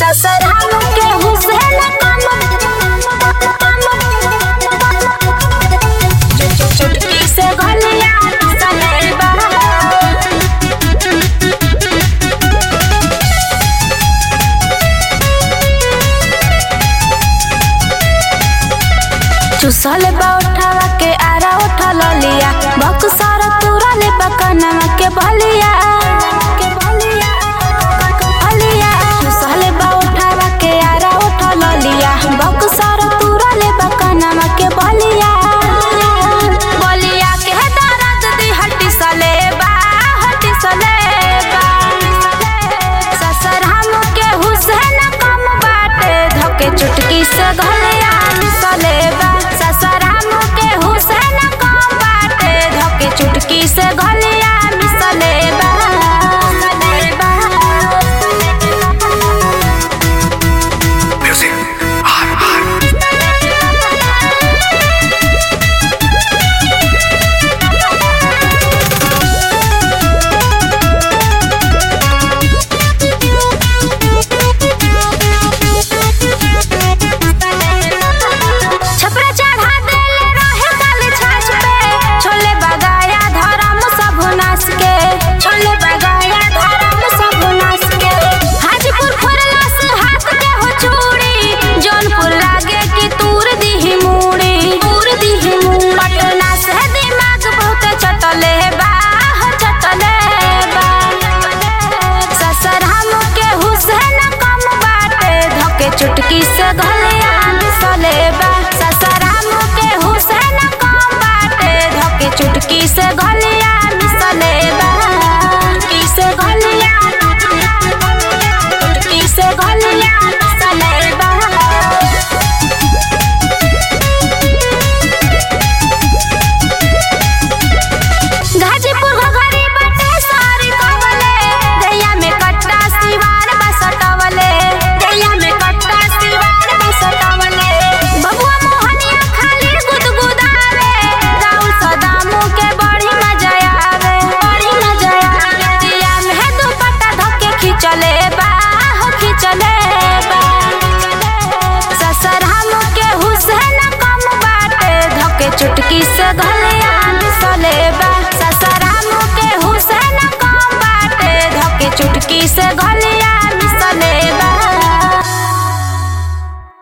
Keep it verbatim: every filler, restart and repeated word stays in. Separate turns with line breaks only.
ससुर हमके हुसैन कम चुटकी से गलिया सलेबा चुसल बा उठावा के आरा उठल लिया बक सारा तुरा ले बकनवा के बलिया चुसल बा उठावा के आरा उठल लिया बक सारा तुरा ले बकनवा के बलिया बलिया के दर्द दी हड्डी सलेबा हड्डी सलेबा ससुर हमके हुसैन कम बाटे धके चुटकी से गलिया सलेबा चुटकी से गलिया मिसलेबा छपरा चढ़ा देले रहे काले छाछ पे छोले बगाया धरम सब नास के छोले बगाया धरम सब नास के हाजीपुर फरलास हाथ के हो चूड़ी जौनपुर लागे कि तूर दीही मूड़ी तूर दीही मूड़ी पटना से दिमाग बहुत चटले बा चटले बा ससुर हमके हुसैन कम बाटे धके चुटकी से गलिया सलेबा ससुर हमके हुसैन कम बाटे धके चुटकी से गलिया मिसलेबा चुटकी से गलिया चुटकी से गलिया मिसलेबा गाजीपुर घघरी बाटे सारी कवले दैया में कट्टा सिवार बसटवले दैया में कट्टा सिवार बसटवले बबुआ मोहनिया खाली गुदगुदावे राउल सदामू के बड़ी मजा आवे बड़ी मजा आवे दिया में दुपट्टा धके खिचले बा हो खिचले बा ससुर हमके हुसैन कम बाटे धके चुटकी से गलिया मिसलेबा